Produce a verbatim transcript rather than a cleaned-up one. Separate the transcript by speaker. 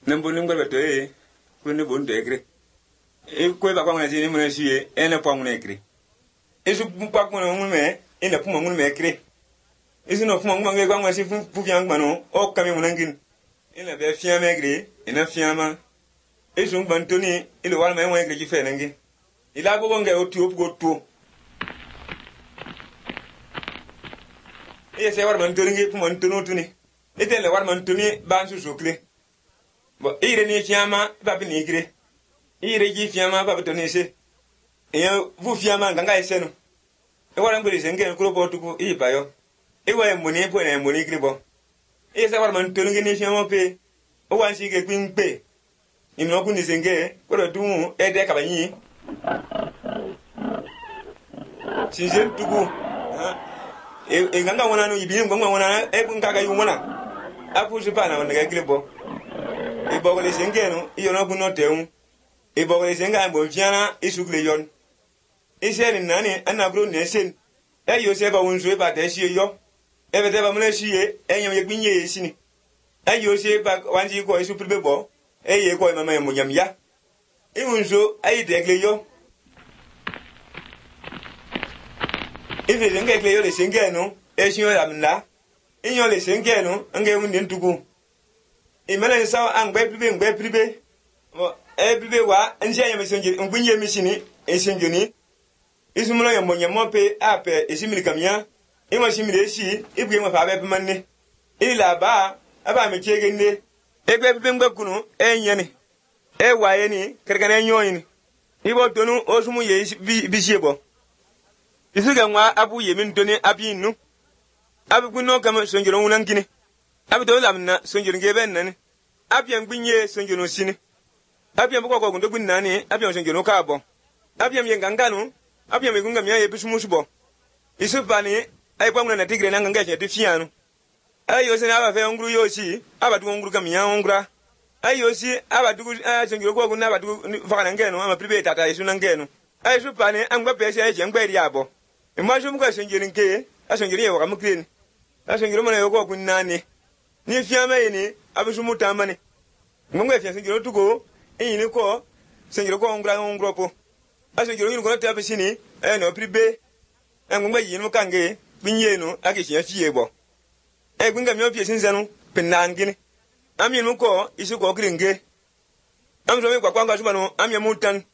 Speaker 1: Nembo nimgo beto e kwene bon dekre. E kwe ba kwa ngasi ni mwana siye ene pa ngune kre. Esu pa kwa ngune me ene puma ngune me kre. Esu no puma ngune kwa ngasi fu fu fiang mano o kami munangin. Ene be fiang me kre ene fiang ma. Esu mbantoni ile wala me ngwe kre ji fe nangi. Ila go nge o tu go tu. E se war man toringi puma ntono tuni. Ete le war man tuni ban su sokle. Bo ire ni fiama ba bi ni kre. Ire ji fiama ba to ni se. E vu fiama nganga esenu. E wara ngure se ngene kuro bo tuku i bayo. E wa moni po na moni kre bo. E se war man toringi ni fiama pe. O wan si ke kwin pe. Imi no kuni se nge ko do tumu e de ka ba yin. Si je tuku. E nganga wana no ibi nganga wana e nganga yu wana. Apu se pa na wana kre bo. E bogole sengeno iyo no kuno teun e bogole senga mbo fiana isukle yon e seri nani anabro nesen e yo se ba wonso e ba de sie yo e be de ba mna sie e nyam ye gbinye esini e yo se ba wanji ko isu pribe bo e ye ko mama mo nyam ya e wonso ai de gle yo e be senga gle yo le sengeno e sio ya mna e yo le sengeno nge wundi ntugu imele saw an gbe pribe gbe pribe mo e pribe wa nje ya mesonje ngunye misini esonjoni isumulo ya monya mope ape esimili kamya imo simili esi ibwe mo fa be manne ila ba aba me chege nde e gbe pribe gbe kunu enyeni e waye ni kerkana nyoyin ibo tonu osumu ye bisiebo isuga nwa abu yemin toni abinu abu kuno kama sonjoro wunankini abi to lamna sonjoro ngebe nani abiam gbinye sonjoro sini abiam ko ko gundo gbinnani abiam sonjoro ka bo abiam ye nganganu abiam egunga miya ye bisumusubo isupani ay kwanguna na tigre nanga ngaje de fianu ayo sene aba fe nguru yosi aba du nguru kamiya ngura ayo si aba du sonjoro ko gunna aba du fakana ngeno ama pribe tata isuna ngeno ay supani angba pese ay jengbe abo imajo mko sonjoro nke asonjoro ye wa mukrini asonjoro mona yo ko gunnani ni fiama yini abisumu tamani ngongwe fia senjiro tugo yini ko senjiro ko ngra ngro po asenjiro yini ko ta bisini e no pribe ngongwe yini kange binyenu akishia fiebo e gwinga mi ofie sinzanu pinangini ami mu ko isu ko kringe amso mi kwa kwanga subano ami mutan